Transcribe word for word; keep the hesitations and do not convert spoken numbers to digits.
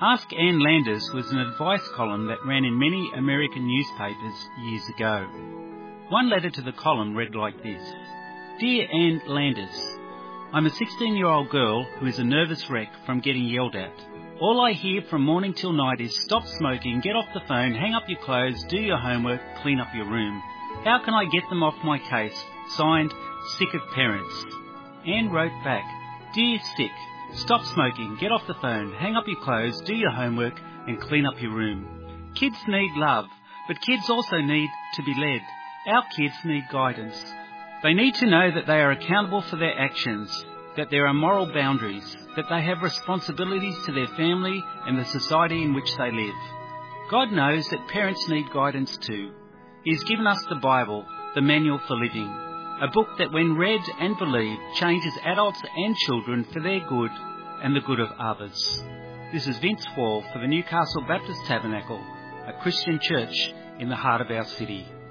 Ask Ann Landers was an advice column that ran in many American newspapers years ago. One letter to the column read like this. Dear Ann Landers, I'm a sixteen-year-old girl who is a nervous wreck from getting yelled at. All I hear from morning till night is stop smoking, get off the phone, hang up your clothes, do your homework, clean up your room. How can I get them off my case? Signed, Sick of Parents. Anne wrote back, Dear Sick, stop smoking, get off the phone, hang up your clothes, do your homework and clean up your room. Kids need love, but kids also need to be led. Our kids need guidance. They need to know that they are accountable for their actions, that there are moral boundaries, that they have responsibilities to their family and the society in which they live. God knows that parents need guidance too. He has given us the Bible, the Manual for Living, a book that when read and believed changes adults and children for their good and the good of others. This is Vince Wall for the Newcastle Baptist Tabernacle, a Christian church in the heart of our city.